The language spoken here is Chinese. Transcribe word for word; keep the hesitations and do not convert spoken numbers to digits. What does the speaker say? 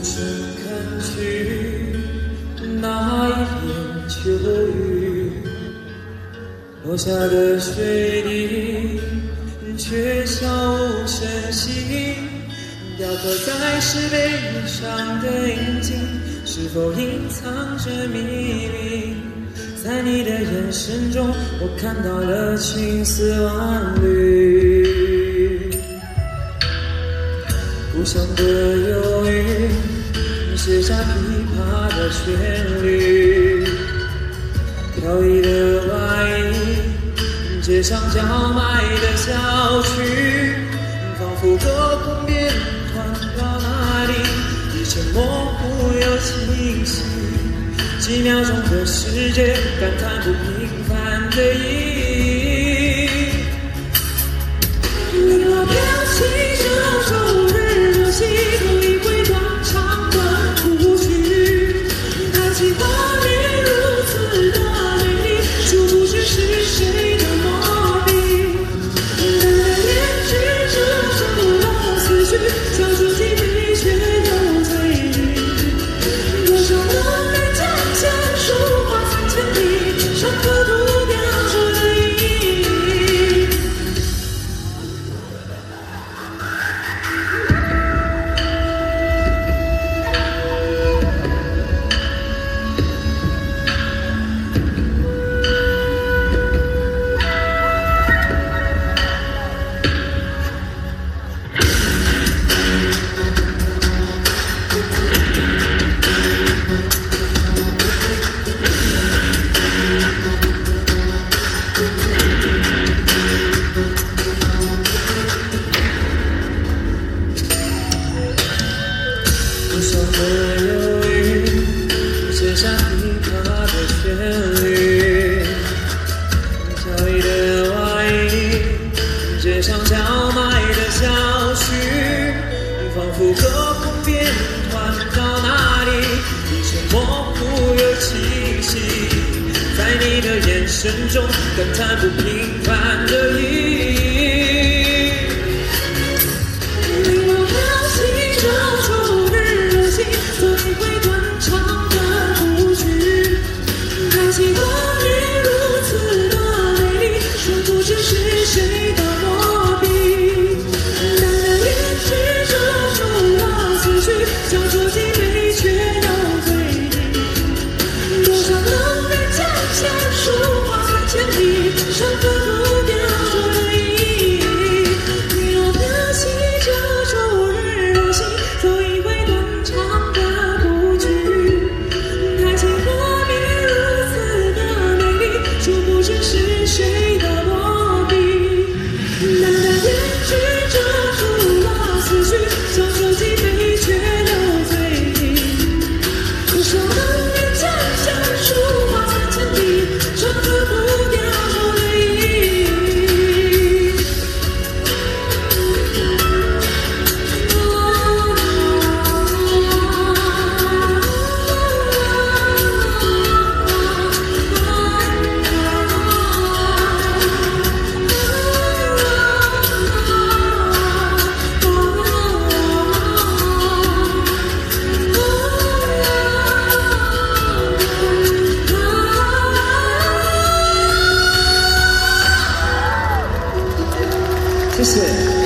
声看去，那一片秋雨，落下的水滴却悄无声息，雕刻在石碑上的印记，是否隐藏着秘密？在你的眼神中，我看到了青丝万缕。故乡的忧郁，写下琵琶的旋律，飘逸的外衣，街上叫卖的小曲，仿佛隔空变换到哪里，一切模糊又清晰。几秒钟的世界，感叹不平凡的意义。你我飘起这首日热戏，头一回断肠断不去。看起画面如此的美丽，殊不知是谁的魔笔。淡淡编织这首老思绪，像书记美却又醉意。多少能人家乡书画三千里，上刻涂雕出的意义。故乡的忧郁，写下琵琶的旋律，飘逸的外衣，街上叫卖的小曲，仿佛隔空变换到哪里，一切模糊又清晰。在你的眼神中，感叹不平凡的意义。做一回断肠的故事，看起画面如此的美丽，殊不知是谁的魔笔。淡淡编织这首老思绪，像书记美却又醉意。多少能人家乡书画三千里，上刻涂雕出的意义。你若飘起这首日落西，做一回断肠的是谁的魔笔？淡淡编织这首老思绪，像书记美却又醉意。多少能人家乡书画三千里，上刻涂雕出的意义。谢谢。